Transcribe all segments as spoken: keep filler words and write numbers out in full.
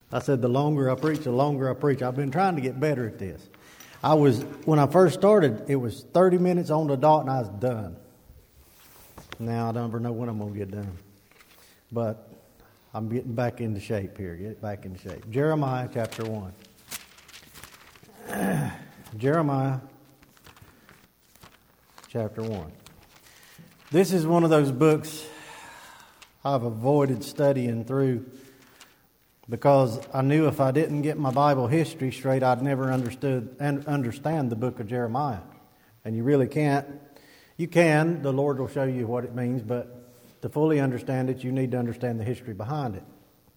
I said the longer I preach, the longer I preach. I've been trying to get better at this. I was, when I first started, it was thirty minutes on the dot and I was done. Now I don't ever know when I'm going to get done. But I'm getting back into shape here. Get back into shape. Jeremiah chapter one. Jeremiah chapter one. This is one of those books I've avoided studying through because I knew if I didn't get my Bible history straight, I'd never understood and understand the book of Jeremiah. And you really can't. You can. The Lord will show you what it means, but to fully understand it, you need to understand the history behind it.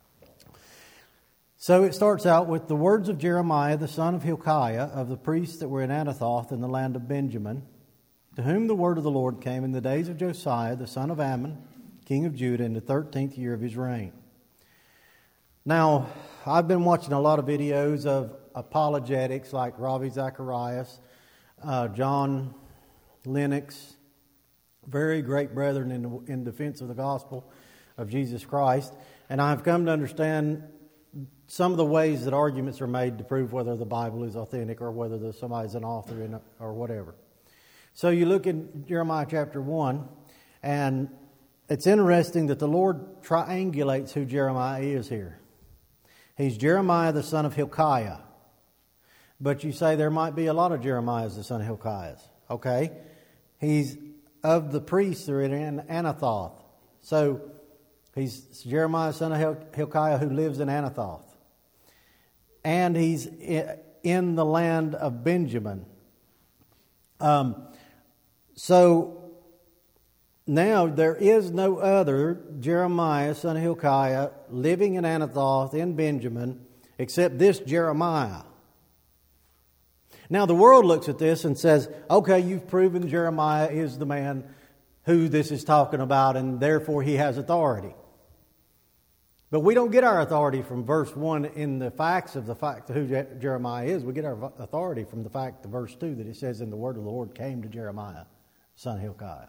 So it starts out with the words of Jeremiah, the son of Hilkiah, of the priests that were in Anathoth in the land of Benjamin, to whom the word of the Lord came in the days of Josiah, the son of Ammon, king of Judah, in the thirteenth year of his reign. Now, I've been watching a lot of videos of apologetics like Ravi Zacharias, uh, John Lennox, very great brethren in, in defense of the gospel of Jesus Christ. And I've come to understand some of the ways that arguments are made to prove whether the Bible is authentic or whether somebody's an author in it or whatever. So you look in Jeremiah chapter one, and it's interesting that the Lord triangulates who Jeremiah is here. He's Jeremiah the son of Hilkiah. But you say there might be a lot of Jeremiahs the son of Hilkiahs. Okay? He's of the priests that are in Anathoth. So he's Jeremiah son of Hilkiah who lives in Anathoth. And he's in the land of Benjamin. Um, so now there is no other Jeremiah son of Hilkiah living in Anathoth in Benjamin except this Jeremiah. Now the world looks at this and says, okay, you've proven Jeremiah is the man who this is talking about and therefore he has authority. But we don't get our authority from verse one in the facts of the fact of who Jeremiah is. We get our authority from the fact of verse two that it says, and the word of the Lord came to Jeremiah, son of Hilkiah.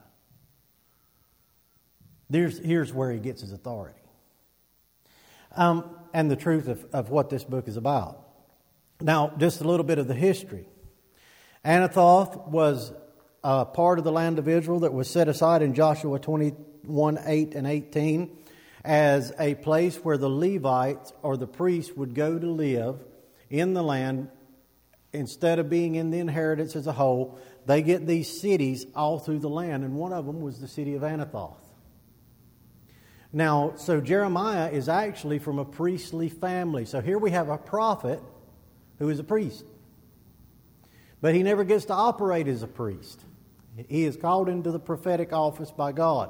There's, here's where he gets his authority. Um, and the truth of, of what this book is about. Now, just a little bit of the history. Anathoth was a part of the land of Israel that was set aside in Joshua twenty-one, eight and eighteen as a place where the Levites or the priests would go to live in the land. Instead of being in the inheritance as a whole, they get these cities all through the land, and one of them was the city of Anathoth. Now, so Jeremiah is actually from a priestly family. So here we have a prophet who is a priest. But he never gets to operate as a priest. He is called into the prophetic office by God.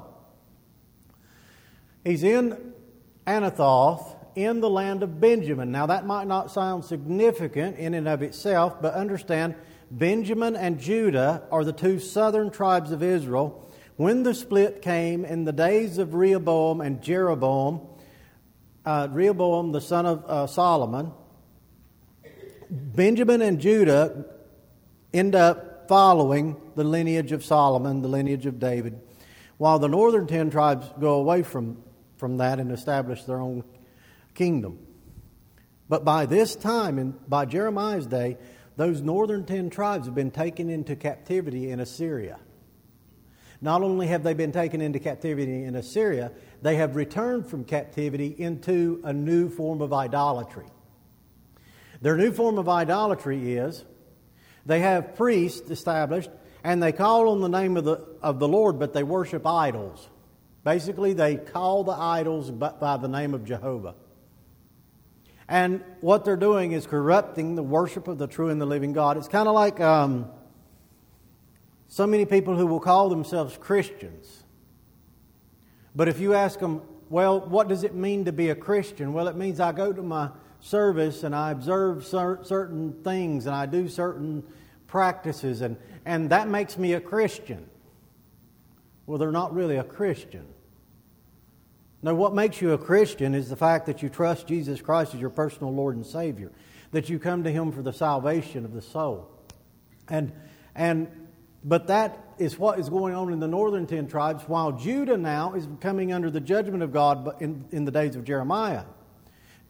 He's in Anathoth in the land of Benjamin. Now that might not sound significant in and of itself, but understand Benjamin and Judah are the two southern tribes of Israel. When the split came in the days of Rehoboam and Jeroboam, uh, Rehoboam the son of uh, Solomon, Benjamin and Judah end up following the lineage of Solomon, the lineage of David, while the northern ten tribes go away from, from that and establish their own kingdom. But by this time, and by Jeremiah's day, those northern ten tribes have been taken into captivity in Assyria. Not only have they been taken into captivity in Assyria, they have returned from captivity into a new form of idolatry. Their new form of idolatry is they have priests established and they call on the name of the of the Lord, but they worship idols. Basically, they call the idols by the name of Jehovah. And what they're doing is corrupting the worship of the true and the living God. It's kind of like um, so many people who will call themselves Christians. But if you ask them, well, what does it mean to be a Christian? Well, it means I go to my service and I observe cer- certain things and I do certain practices and, and that makes me a Christian. Well, they're not really a Christian. No, what makes you a Christian is the fact that you trust Jesus Christ as your personal Lord and Savior, that you come to Him for the salvation of the soul. And and but that is what is going on in the northern ten tribes, while Judah now is coming under the judgment of God in, in the days of Jeremiah.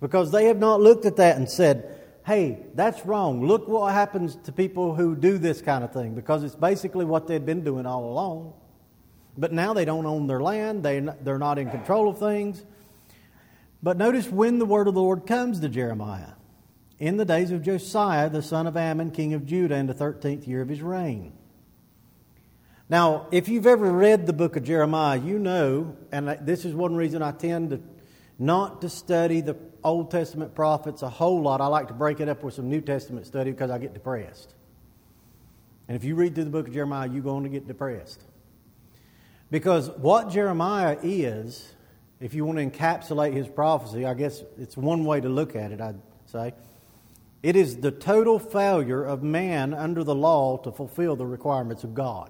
Because they have not looked at that and said, hey, that's wrong. Look what happens to people who do this kind of thing. Because it's basically what they'd been doing all along. But now they don't own their land. They, they're not in control of things. But notice when the word of the Lord comes to Jeremiah. In the days of Josiah, the son of Ammon, king of Judah, in the thirteenth year of his reign. Now, if you've ever read the book of Jeremiah, you know, and this is one reason I tend to not to study the Old Testament prophets a whole lot. I like to break it up with some New Testament study because I get depressed. And if you read through the book of Jeremiah, you're going to get depressed. Because what Jeremiah is, if you want to encapsulate his prophecy, I guess it's one way to look at it, I'd say. It is the total failure of man under the law to fulfill the requirements of God.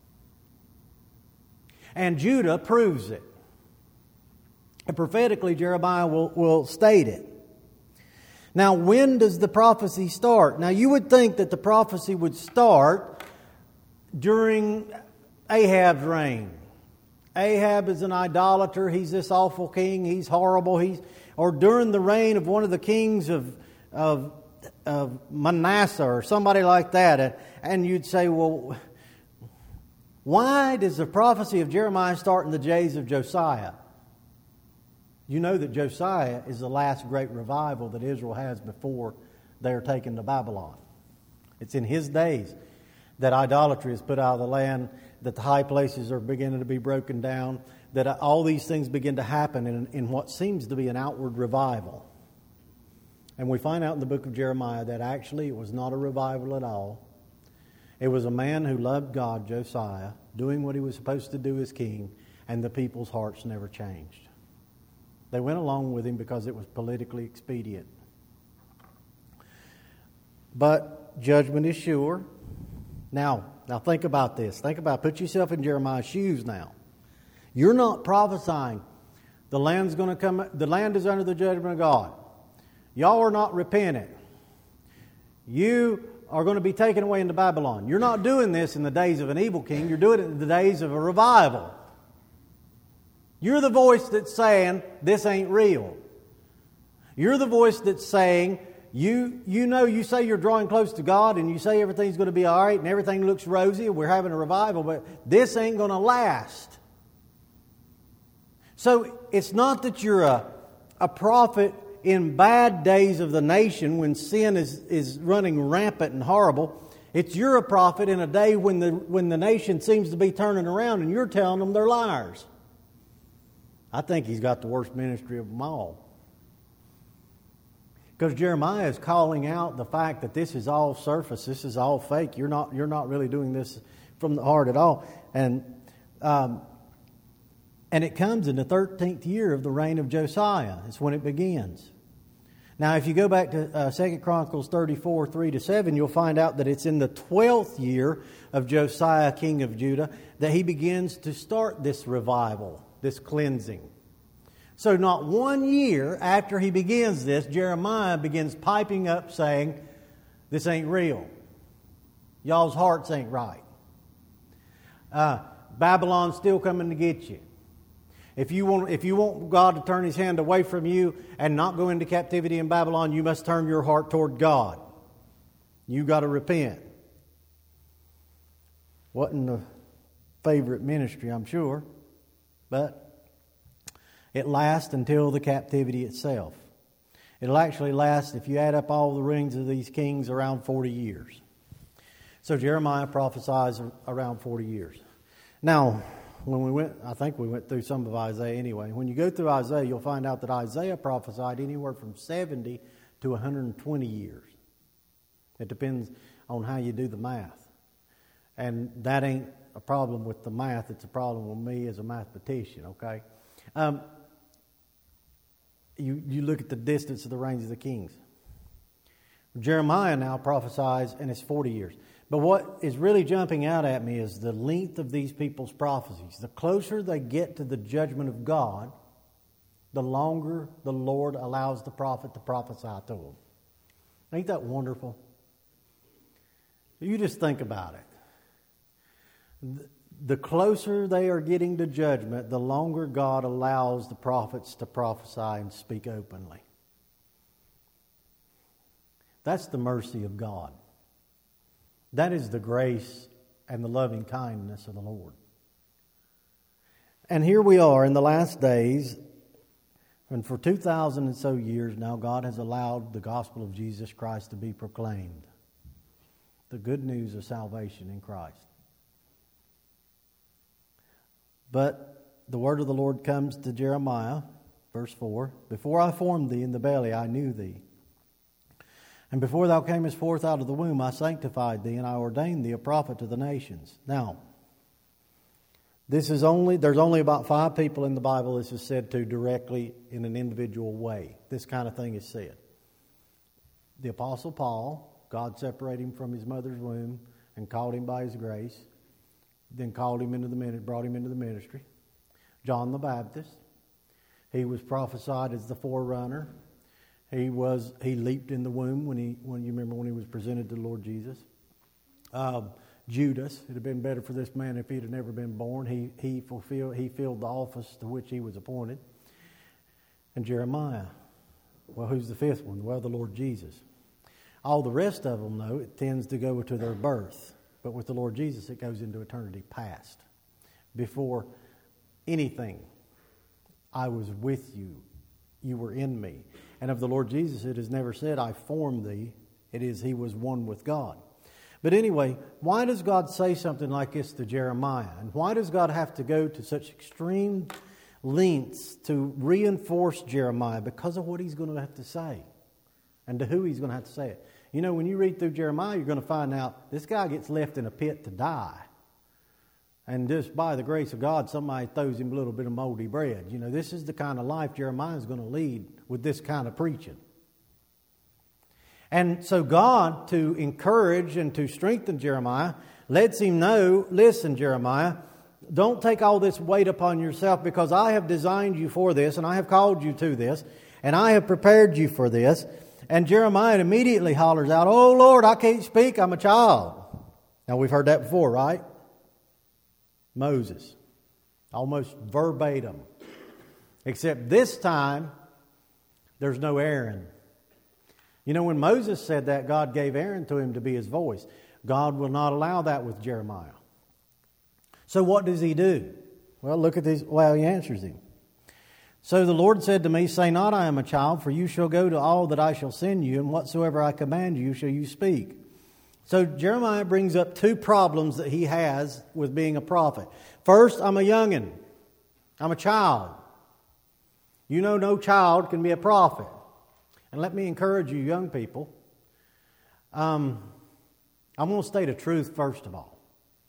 And Judah proves it. And prophetically, Jeremiah will, will state it. Now, when does the prophecy start? Now, you would think that the prophecy would start during Ahab's reign. Ahab is an idolater. He's this awful king. He's horrible. He's or during the reign of one of the kings of of, of Manasseh or somebody like that. And, and you'd say, well, why does the prophecy of Jeremiah start in the days of Josiah? You know that Josiah is the last great revival that Israel has before they are taken to Babylon. It's in his days that idolatry is put out of the land, that the high places are beginning to be broken down, that all these things begin to happen in, in what seems to be an outward revival. And we find out in the book of Jeremiah that actually it was not a revival at all. It was a man who loved God, Josiah, doing what he was supposed to do as king, and the people's hearts never changed. They went along with him because it was politically expedient. But judgment is sure. Now, now think about this. Think about, put yourself in Jeremiah's shoes now. You're not prophesying the land's going to come, the land is under the judgment of God. Y'all are not repentant. You are going to be taken away into Babylon. You're not doing this in the days of an evil king. You're doing it in the days of a revival. You're the voice that's saying, this ain't real. You're the voice that's saying, you you know, you say you're drawing close to God and you say everything's going to be all right and everything looks rosy and we're having a revival, but this ain't going to last. So it's not that you're a, a prophet in bad days of the nation when sin is, is running rampant and horrible. It's you're a prophet in a day when the when the nation seems to be turning around and you're telling them they're liars. I think he's got the worst ministry of them all. Because Jeremiah is calling out the fact that this is all surface, this is all fake. You're not you're not really doing this from the heart at all. And um, and it comes in the thirteenth year of the reign of Josiah. It's when it begins. Now, if you go back to uh, Second Chronicles thirty-four, three to seven, you'll find out that it's in the twelfth year of Josiah, king of Judah, that he begins to start this revival, this cleansing. So not one year after he begins this, Jeremiah begins piping up saying, this ain't real. Y'all's hearts ain't right. Uh, Babylon's still coming to get you. If you want, if you want God to turn his hand away from you and not go into captivity in Babylon, you must turn your heart toward God. You got to repent. Wasn't a favorite ministry, I'm sure, but it lasts until the captivity itself. It'll actually last, if you add up all the reigns of these kings, around forty years. So Jeremiah prophesies around forty years. Now, when we went, I think we went through some of Isaiah anyway. When you go through Isaiah, you'll find out that Isaiah prophesied anywhere from seventy to one hundred twenty years. It depends on how you do the math. And that ain't a problem with the math. It's a problem with me as a mathematician, okay? Um, you, you look at the distance of the reigns of the kings. Jeremiah now prophesies, and it's forty years. But what is really jumping out at me is the length of these people's prophecies. The closer they get to the judgment of God, the longer the Lord allows the prophet to prophesy to them. Ain't that wonderful? You just think about it. The closer they are getting to judgment, the longer God allows the prophets to prophesy and speak openly. That's the mercy of God. That is the grace and the loving kindness of the Lord. And here we are in the last days, and for two thousand and so years now, God has allowed the gospel of Jesus Christ to be proclaimed. The good news of salvation in Christ. But the word of the Lord comes to Jeremiah, verse four. Before I formed thee in the belly, I knew thee. And before thou camest forth out of the womb, I sanctified thee, and I ordained thee a prophet to the nations. Now, this is only, there's only about five people in the Bible this is said to directly in an individual way. This kind of thing is said. The Apostle Paul, God separated him from his mother's womb and called him by his grace. Then called him into the ministry, brought him into the ministry. John the Baptist, he was prophesied as the forerunner. He was he leaped in the womb when he when you remember when he was presented to the Lord Jesus. Um, Judas, it'd have been better for this man if he'd have never been born. He he fulfilled he filled the office to which he was appointed. And Jeremiah, well, who's the fifth one? Well, the Lord Jesus. All the rest of them, though, it tends to go to their birth. But with the Lord Jesus, it goes into eternity past. Before anything, I was with you. You were in me. And of the Lord Jesus, it is never said, I formed thee. It is, he was one with God. But anyway, why does God say something like this to Jeremiah? And why does God have to go to such extreme lengths to reinforce Jeremiah? Because of what he's going to have to say. And to who he's going to have to say it. You know, when you read through Jeremiah, you're going to find out this guy gets left in a pit to die. And just by the grace of God, somebody throws him a little bit of moldy bread. You know, this is the kind of life Jeremiah is going to lead with this kind of preaching. And so God, to encourage and to strengthen Jeremiah, lets him know, listen, Jeremiah, don't take all this weight upon yourself, because I have designed you for this, and I have called you to this, and I have prepared you for this. And Jeremiah immediately hollers out, oh, Lord, I can't speak, I'm a child. Now, we've heard that before, right? Moses, almost verbatim. Except this time, there's no Aaron. You know, when Moses said that, God gave Aaron to him to be his voice. God will not allow that with Jeremiah. So what does he do? Well, look at this. Well, he answers him. So the Lord said to me, say not, I am a child, for you shall go to all that I shall send you, and whatsoever I command you shall you speak. So Jeremiah brings up two problems that he has with being a prophet. First, I'm a youngin'. I'm a child. You know, no child can be a prophet. And let me encourage you, young people. Um, I'm going to state a truth first of all.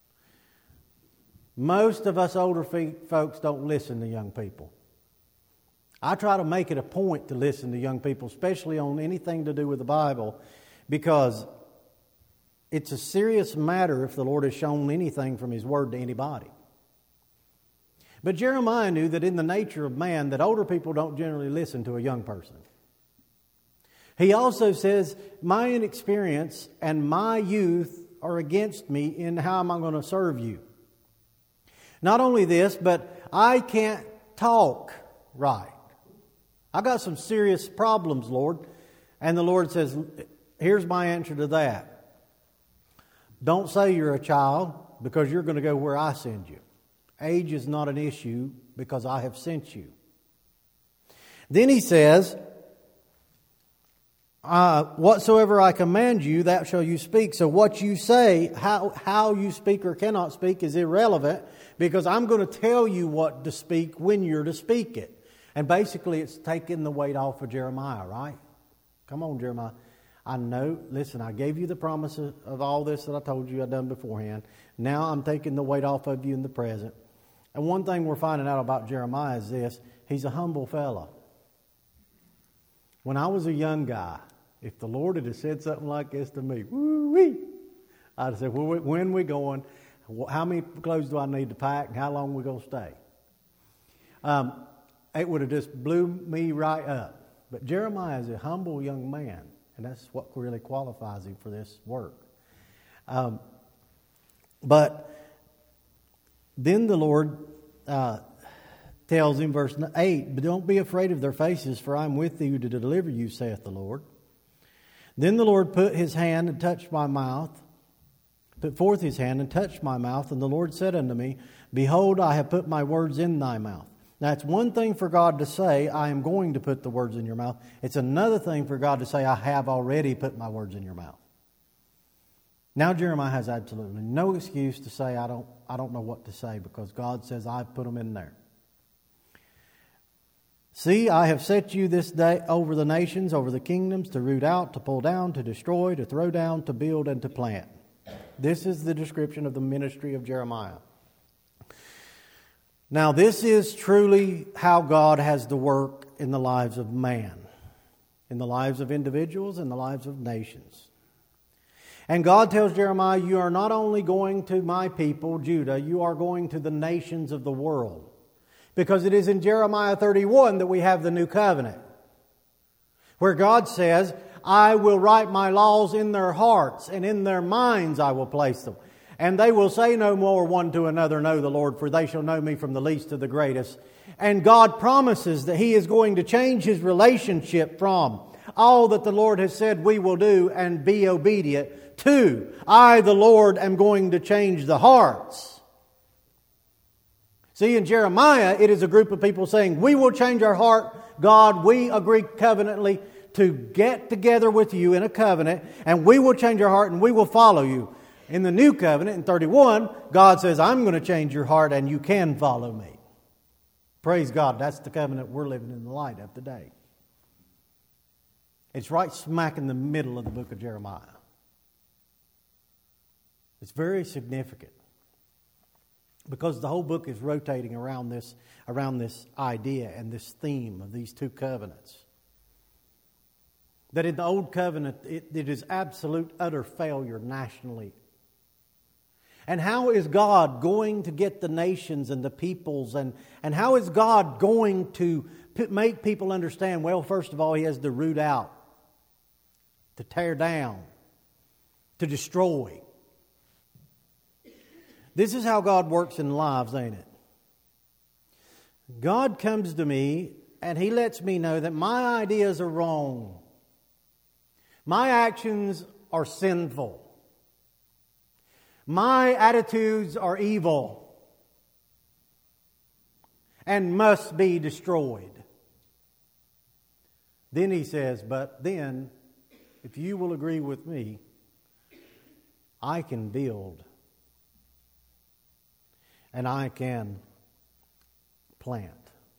Most of us older folks don't listen to young people. I try to make it a point to listen to young people, especially on anything to do with the Bible, because it's a serious matter if the Lord has shown anything from His Word to anybody. But Jeremiah knew that in the nature of man, that older people don't generally listen to a young person. He also says, my inexperience and my youth are against me in how am I going to serve you. Not only this, but I can't talk right. I got some serious problems, Lord. And the Lord says, here's my answer to that. Don't say you're a child, because you're going to go where I send you. Age is not an issue, because I have sent you. Then he says, uh, whatsoever I command you, that shall you speak. So what you say, how, how you speak or cannot speak is irrelevant, because I'm going to tell you what to speak when you're to speak it. And basically it's taking the weight off of Jeremiah, right? Come on, Jeremiah. I know, listen, I gave you the promise of, of all this that I told you I'd done beforehand. Now I'm taking the weight off of you in the present. And one thing we're finding out about Jeremiah is this. He's a humble fella. When I was a young guy, if the Lord had said something like this to me, woo-wee, I'd have said, well, when are we going? How many clothes do I need to pack? And how long are we going to stay? Um, it would have just blew me right up. But Jeremiah is a humble young man. And that's what really qualifies him for this work. Um, but then the Lord uh, tells him, verse eight, but don't be afraid of their faces, for I am with thee to deliver you, saith the Lord. Then the Lord put his hand and touched my mouth, put forth his hand and touched my mouth, and the Lord said unto me, Behold, I have put my words in thy mouth. Now, it's one thing for God to say, I am going to put the words in your mouth. It's another thing for God to say, I have already put my words in your mouth. Now Jeremiah has absolutely no excuse to say, I don't, I don't know what to say, because God says, I've put them in there. See, I have set you this day over the nations, over the kingdoms, to root out, to pull down, to destroy, to throw down, to build, and to plant. This is the description of the ministry of Jeremiah. Now, this is truly how God has to work in the lives of man, in the lives of individuals, in the lives of nations. And God tells Jeremiah, you are not only going to my people, Judah, you are going to the nations of the world. Because it is in Jeremiah thirty-one that we have the new covenant, where God says, I will write my laws in their hearts, and in their minds I will place them. And they will say no more one to another, know the Lord, for they shall know me from the least to the greatest. And God promises that He is going to change His relationship from all that the Lord has said we will do and be obedient to. I, the Lord, am going to change the hearts. See, in Jeremiah, it is a group of people saying, we will change our heart. God, we agree covenantly to get together with you in a covenant, and we will change our heart and we will follow you. In the new covenant, in thirty-one, God says, I'm going to change your heart and you can follow me. Praise God, that's the covenant we're living in the light of today. It's right smack in the middle of the book of Jeremiah. It's very significant, because the whole book is rotating around this, around this idea and this theme of these two covenants. That in the old covenant, it, it is absolute, utter failure nationally. And how is God going to get the nations and the peoples? And, and how is God going to p- make people understand? Well, first of all, He has to root out, to tear down, to destroy. This is how God works in lives, ain't it? God comes to me and He lets me know that my ideas are wrong. My actions are sinful. My attitudes are evil and must be destroyed. Then He says, but then, if you will agree with me, I can build. And I can plant.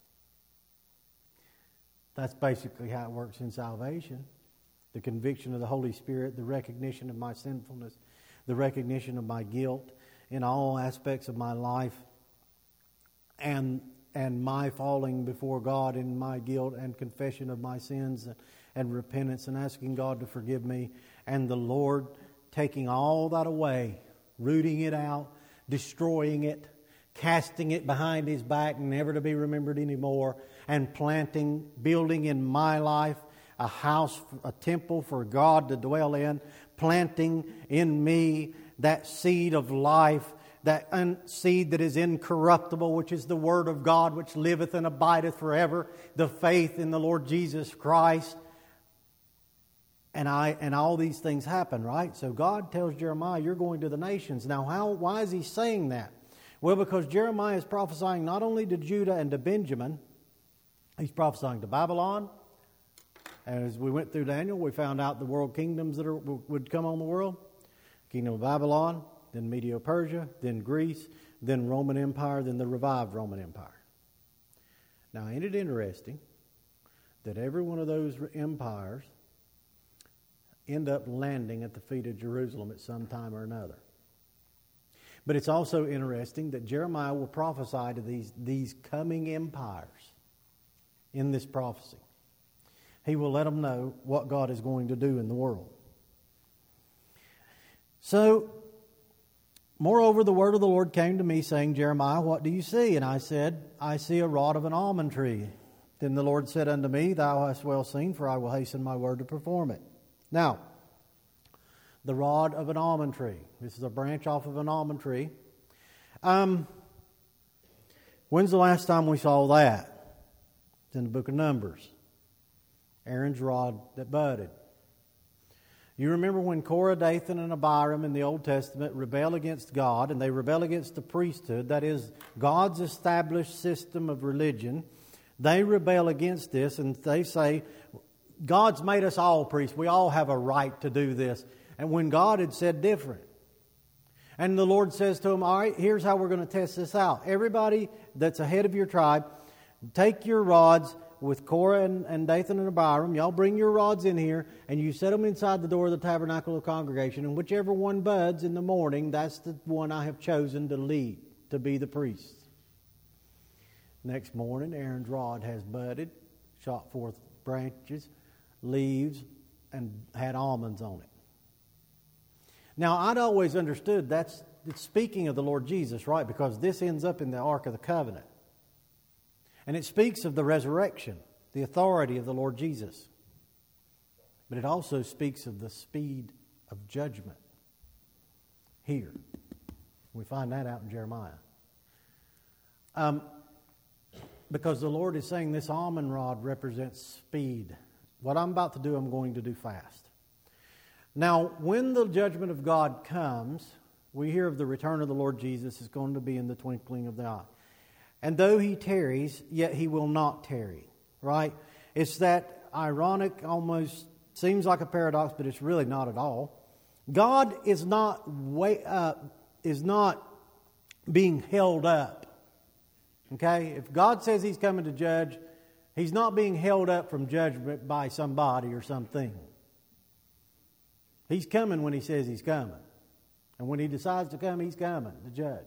That's basically how it works in salvation. The conviction of the Holy Spirit, the recognition of my sinfulness, the recognition of my guilt in all aspects of my life, and and my falling before God in my guilt and confession of my sins and, and repentance and asking God to forgive me, and the Lord taking all that away, rooting it out, destroying it, casting it behind His back, never to be remembered anymore, and planting, building in my life a house, a temple for God to dwell in, planting in me that seed of life, that un- seed that is incorruptible, which is the Word of God, which liveth and abideth forever, the faith in the Lord Jesus Christ. And I and all these things happen, right? So God tells Jeremiah, you're going to the nations. Now, how? Why is He saying that? Well, because Jeremiah is prophesying not only to Judah and to Benjamin, he's prophesying to Babylon. And as we went through Daniel, we found out the world kingdoms that are, would come on the world. Kingdom of Babylon, then Medo-Persia, then Greece, then Roman Empire, then the revived Roman Empire. Now, ain't it interesting that every one of those empires end up landing at the feet of Jerusalem at some time or another? But it's also interesting that Jeremiah will prophesy to these, these coming empires in this prophecy. He will let them know what God is going to do in the world. So, moreover, the word of the Lord came to me, saying, Jeremiah, what do you see? And I said, I see a rod of an almond tree. Then the Lord said unto me, Thou hast well seen, for I will hasten my word to perform it. Now, the rod of an almond tree. This is a branch off of an almond tree. Um, when's the last time we saw that? It's in the book of Numbers. Aaron's rod that budded. You remember when Korah, Dathan, and Abiram in the Old Testament rebel against God, and they rebel against the priesthood, that is, God's established system of religion. They rebel against this, and they say, God's made us all priests. We all have a right to do this. And when God had said different. And the Lord says to them, all right, here's how we're going to test this out. Everybody that's ahead of your tribe, take your rods with Korah and, and Dathan and Abiram. Y'all bring your rods in here, and you set them inside the door of the tabernacle of the congregation. And whichever one buds in the morning, that's the one I have chosen to lead, to be the priest. Next morning, Aaron's rod has budded, shot forth branches, leaves, and had almonds on it. Now, I'd always understood that's it's speaking of the Lord Jesus, right? Because this ends up in the Ark of the Covenant. And it speaks of the resurrection, the authority of the Lord Jesus. But it also speaks of the speed of judgment. Here. We find that out in Jeremiah. Um, because the Lord is saying this almond rod represents speed. What I'm about to do, I'm going to do fast. Now, when the judgment of God comes, we hear of the return of the Lord Jesus is going to be in the twinkling of the eye. And though he tarries, yet he will not tarry, right? It's that ironic, almost seems like a paradox, but it's really not at all. God is not way, uh, is not being held up. Okay? If God says he's coming to judge, he's not being held up from judgment by somebody or something. He's coming when he says he's coming. And when he decides to come, he's coming to judge.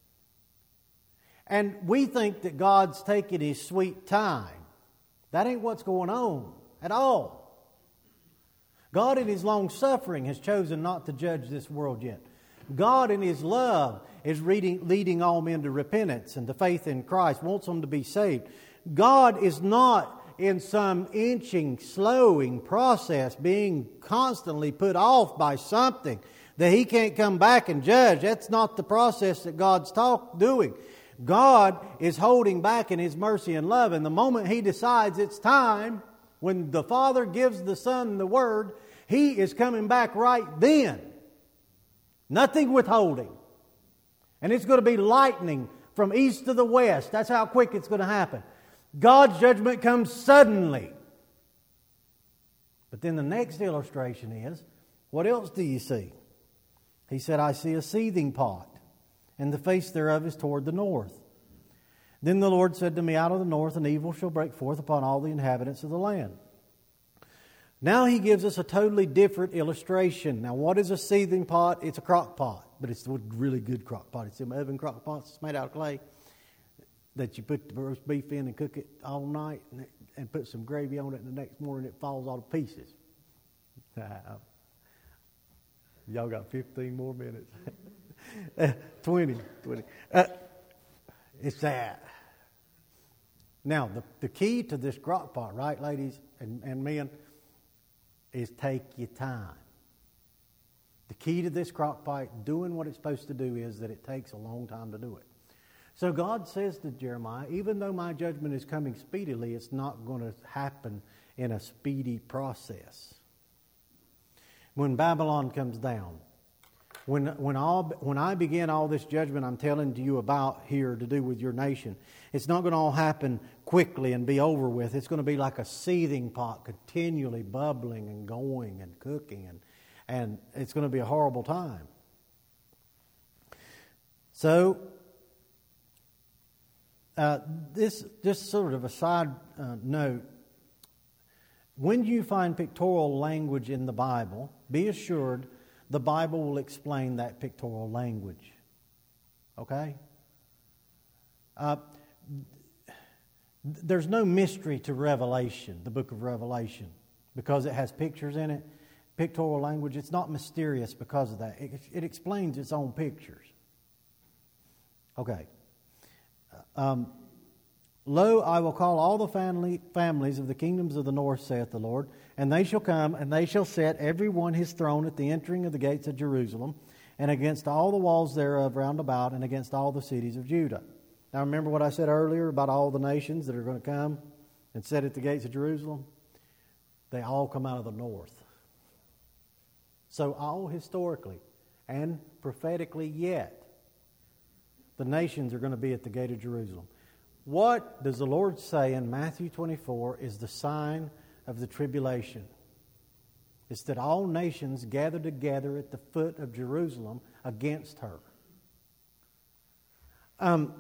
And we think that God's taking his sweet time. That ain't what's going on at all. God in his long suffering has chosen not to judge this world yet. God in his love is leading, leading all men to repentance and to faith in Christ, wants them to be saved. God is not in some inching, slowing process being constantly put off by something that he can't come back and judge. That's not the process that God's talk, doing. God is holding back in his mercy and love. And the moment he decides it's time, when the Father gives the Son the word, he is coming back right then. Nothing withholding. And it's going to be lightning from east to the west. That's how quick it's going to happen. God's judgment comes suddenly. But then the next illustration is, what else do you see? He said, I see a seething pot, and the face thereof is toward the north. Then the Lord said to me, out of the north an evil shall break forth upon all the inhabitants of the land. Now he gives us a totally different illustration. Now what is a seething pot? It's a crock pot, but it's a really good crock pot. It's an oven crock pot. It's made out of clay that you put the roast beef in and cook it all night and, and put some gravy on it, and the next morning it falls all to pieces. Y'all got fifteen more minutes. twenty. twenty. Uh, it's that. Now, the, the key to this crock pot, right, ladies and, and men, is take your time. The key to this crock pot, doing what it's supposed to do, is that it takes a long time to do it. So God says to Jeremiah, even though my judgment is coming speedily, it's not going to happen in a speedy process. When Babylon comes down, when when all when I begin all this judgment I'm telling to you about here to do with your nation, it's not going to all happen quickly and be over with. It's going to be like a seething pot, continually bubbling and going and cooking, and and it's going to be a horrible time. So, uh, this just sort of a side uh, note. When you find pictorial language in the Bible, be assured the Bible will explain that pictorial language. Okay? Uh, there's no mystery to Revelation, the book of Revelation, because it has pictures in it. Pictorial language, it's not mysterious because of that. It, it explains its own pictures. Okay. Um, Lo, I will call all the family, families of the kingdoms of the north, saith the Lord, and they shall come, and they shall set every one his throne at the entering of the gates of Jerusalem, and against all the walls thereof round about, and against all the cities of Judah. Now remember what I said earlier about all the nations that are going to come and sit at the gates of Jerusalem? They all come out of the north. So all historically and prophetically yet, the nations are going to be at the gate of Jerusalem. What does the Lord say in Matthew twenty-four is the sign of the tribulation? It's that all nations gather together at the foot of Jerusalem against her. Um,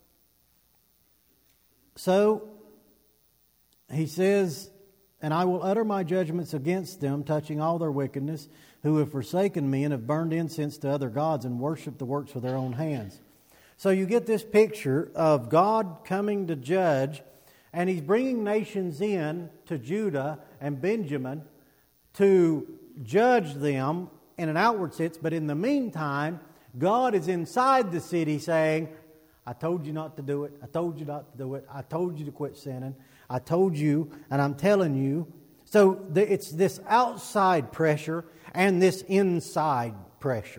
so, he says, and I will utter my judgments against them, touching all their wickedness, who have forsaken me and have burned incense to other gods and worshipped the works of their own hands. So you get this picture of God coming to judge, and He's bringing nations in to Judah and Benjamin to judge them in an outward sense. But in the meantime, God is inside the city saying, I told you not to do it. I told you not to do it. I told you to quit sinning. I told you, and I'm telling you. So it's this outside pressure and this inside pressure.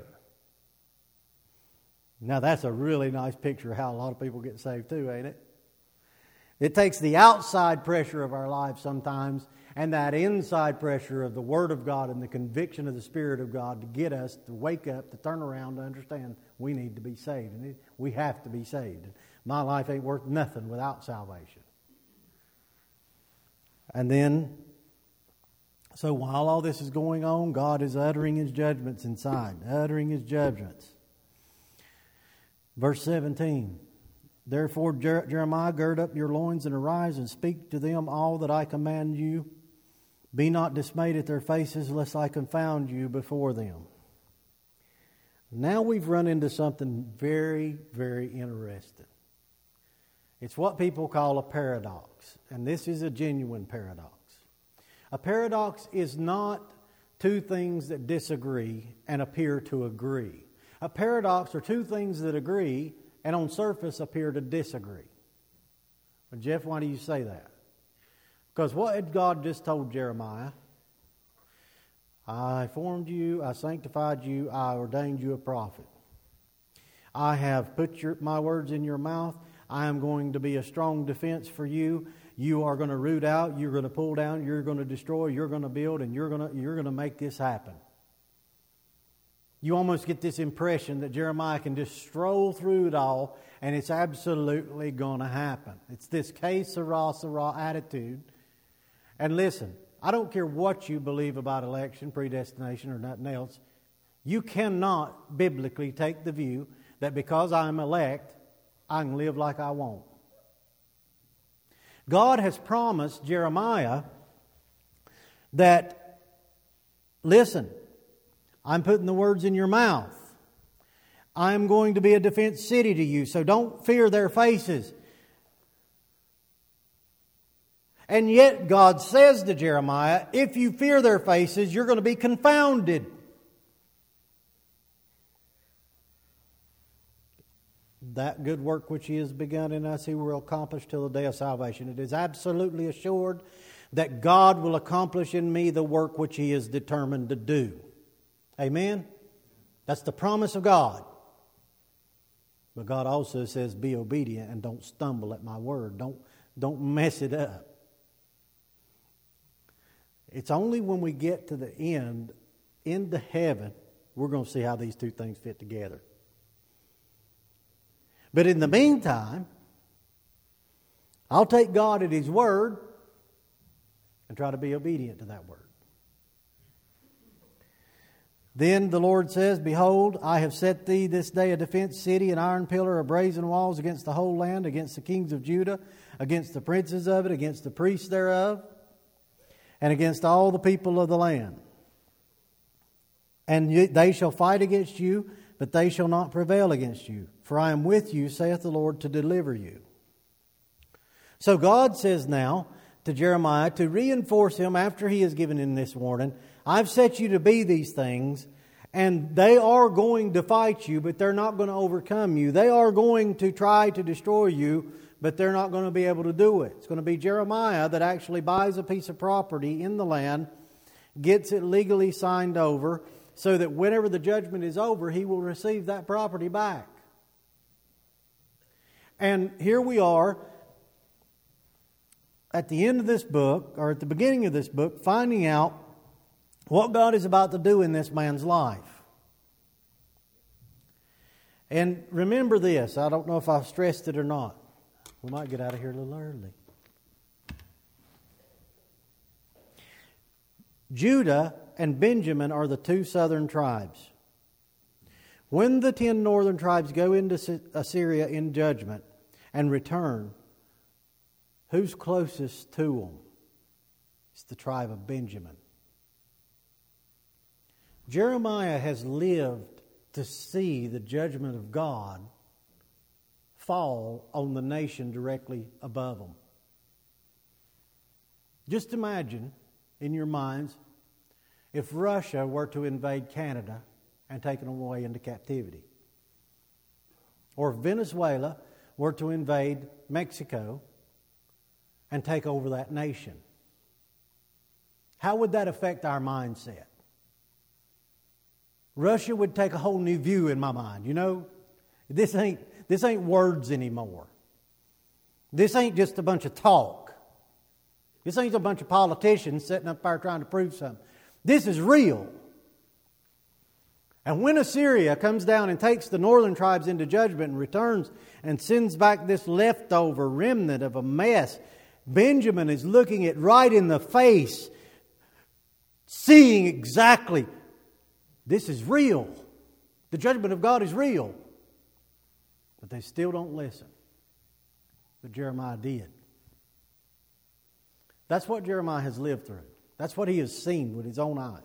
Now that's a really nice picture of how a lot of people get saved too, ain't it? It takes the outside pressure of our lives sometimes and that inside pressure of the Word of God and the conviction of the Spirit of God to get us to wake up, to turn around, to understand we need to be saved. And we have to be saved. My life ain't worth nothing without salvation. And then, so while all this is going on, God is uttering His judgments inside, uttering His judgments. Verse seventeen, therefore, Jer- Jeremiah, gird up your loins and arise and speak to them all that I command you. Be not dismayed at their faces, lest I confound you before them. Now we've run into something very, very interesting. It's what people call a paradox, and this is a genuine paradox. A paradox is not two things that disagree and appear to agree. A paradox are two things that agree and on surface appear to disagree. Well, Jeff, why do you say that? Because what had God just told Jeremiah? I formed you, I sanctified you, I ordained you a prophet. I have put your, my words in your mouth. I am going to be a strong defense for you. You are going to root out, you're going to pull down, you're going to destroy, you're going to build, and you're going to, you're going to make this happen. You almost get this impression that Jeremiah can just stroll through it all and it's absolutely going to happen. It's this que sera, sera attitude. And listen, I don't care what you believe about election, predestination, or nothing else. You cannot biblically take the view that because I'm elect, I can live like I want. God has promised Jeremiah that, listen, I'm putting the words in your mouth. I'm going to be a defense city to you, so don't fear their faces. And yet God says to Jeremiah, if you fear their faces, you're going to be confounded. That good work which He has begun in us, He will accomplish till the day of salvation. It is absolutely assured that God will accomplish in me the work which He is determined to do. Amen? That's the promise of God. But God also says, be obedient and don't stumble at my word. Don't, don't mess it up. It's only when we get to the end, into heaven, we're going to see how these two things fit together. But in the meantime, I'll take God at His word and try to be obedient to that word. Then the Lord says, behold, I have set thee this day a defense city, an iron pillar of brazen walls against the whole land, against the kings of Judah, against the princes of it, against the priests thereof, and against all the people of the land. And they shall fight against you, but they shall not prevail against you. For I am with you, saith the Lord, to deliver you. So God says now to Jeremiah, to reinforce him after he has given him this warning, I've set you to be these things, and they are going to fight you, but they're not going to overcome you. They are going to try to destroy you, but they're not going to be able to do it. It's going to be Jeremiah that actually buys a piece of property in the land, gets it legally signed over, so that whenever the judgment is over, he will receive that property back. And here we are at the end of this book, or at the beginning of this book, finding out what God is about to do in this man's life. And remember this, I don't know if I've stressed it or not. We might get out of here a little early. Judah and Benjamin are the two southern tribes. When the ten northern tribes go into Assyria in judgment and return, who's closest to them? It's the tribe of Benjamin. Jeremiah has lived to see the judgment of God fall on the nation directly above them. Just imagine in your minds if Russia were to invade Canada and take them away into captivity. Or if Venezuela were to invade Mexico and take over that nation. How would that affect our mindset? Russia would take a whole new view in my mind. You know, this ain't this ain't words anymore. This ain't just a bunch of talk. This ain't a bunch of politicians sitting up there trying to prove something. This is real. And when Assyria comes down and takes the northern tribes into judgment and returns and sends back this leftover remnant of a mess, Benjamin is looking it right in the face, seeing exactly, this is real. The judgment of God is real. But they still don't listen. But Jeremiah did. That's what Jeremiah has lived through. That's what he has seen with his own eyes.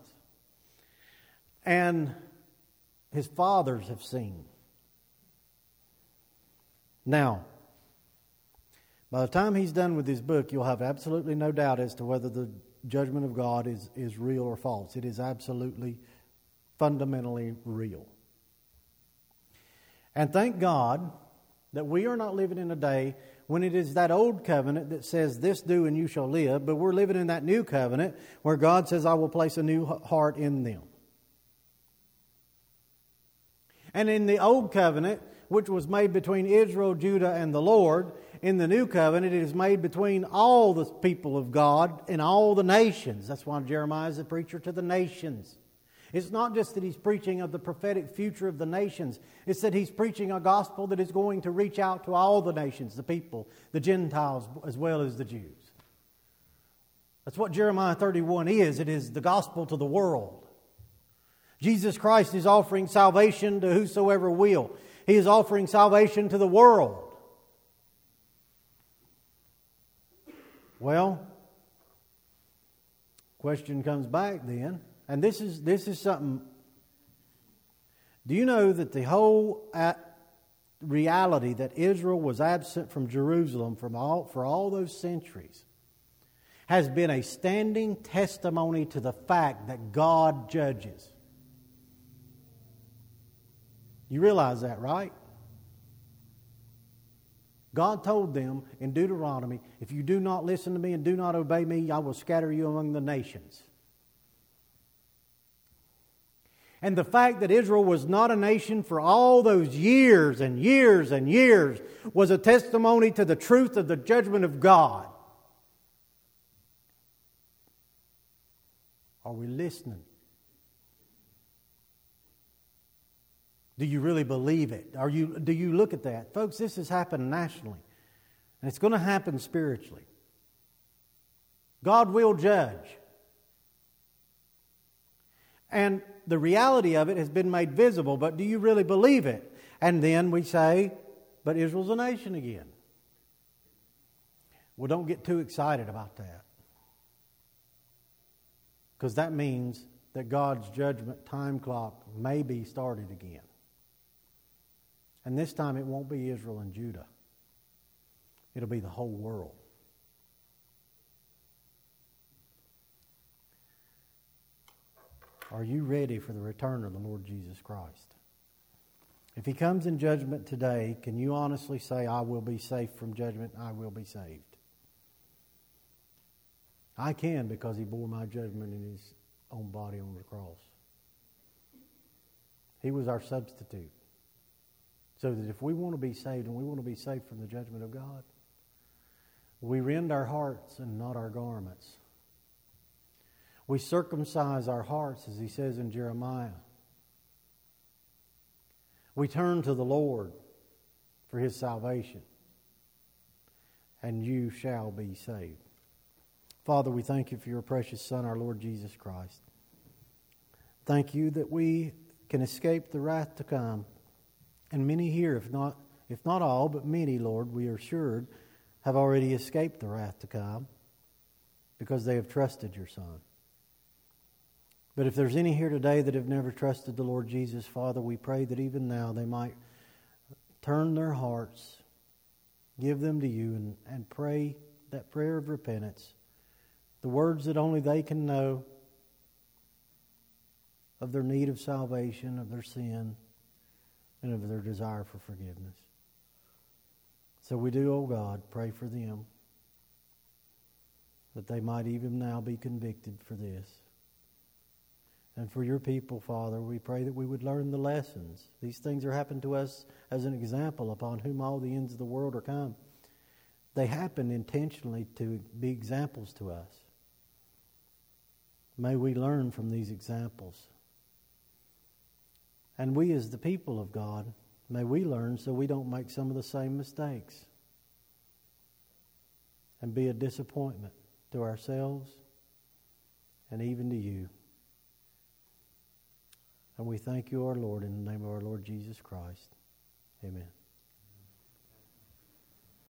And his fathers have seen. Now, by the time he's done with his book, you'll have absolutely no doubt as to whether the judgment of God is, is real or false. It is absolutely, fundamentally real. And thank God that we are not living in a day when it is that old covenant that says, this do and you shall live, but we're living in that new covenant where God says, I will place a new heart in them. And in the old covenant, which was made between Israel, Judah, and the Lord, in the new covenant, it is made between all the people of God and all the nations. That's why Jeremiah is a preacher to the nations. It's not just that he's preaching of the prophetic future of the nations. It's that he's preaching a gospel that is going to reach out to all the nations, the people, the Gentiles, as well as the Jews. That's what Jeremiah thirty-one is. It is the gospel to the world. Jesus Christ is offering salvation to whosoever will. He is offering salvation to the world. Well, question comes back then. And this is this is something. Do you know that the whole reality that Israel was absent from Jerusalem from all, for all those centuries has been a standing testimony to the fact that God judges? You realize that, right? God told them in Deuteronomy, if you do not listen to me and do not obey me, I will scatter you among the nations. And the fact that Israel was not a nation for all those years and years and years was a testimony to the truth of the judgment of God. Are we listening? Do you really believe it? Are you, do you look at that? Folks, this has happened nationally. And it's going to happen spiritually. God will judge. And the reality of it has been made visible, but do you really believe it? And then we say, but Israel's a nation again. Well, don't get too excited about that. Because that means that God's judgment time clock may be started again. And this time it won't be Israel and Judah. It'll be the whole world. Are you ready for the return of the Lord Jesus Christ? If He comes in judgment today, can you honestly say, I will be safe from judgment, I will be saved? I can, because He bore my judgment in His own body on the cross. He was our substitute. So that if we want to be saved and we want to be safe from the judgment of God, we rend our hearts and not our garments. We circumcise our hearts, as he says in Jeremiah. We turn to the Lord for his salvation, and you shall be saved. Father, we thank you for your precious Son, our Lord Jesus Christ. Thank you that we can escape the wrath to come. And many here, if not, if not all, but many, Lord, we are assured, have already escaped the wrath to come because they have trusted your Son. But if there's any here today that have never trusted the Lord Jesus, Father, we pray that even now they might turn their hearts, give them to you, and, and pray that prayer of repentance, the words that only they can know of their need of salvation, of their sin, and of their desire for forgiveness. So we do, oh God, pray for them, that they might even now be convicted for this. And for your people, Father, we pray that we would learn the lessons. These things are happening to us as an example upon whom all the ends of the world are come. They happen intentionally to be examples to us. May we learn from these examples. And we as the people of God, may we learn so we don't make some of the same mistakes and be a disappointment to ourselves and even to you. And we thank you, our Lord, in the name of our Lord Jesus Christ. Amen.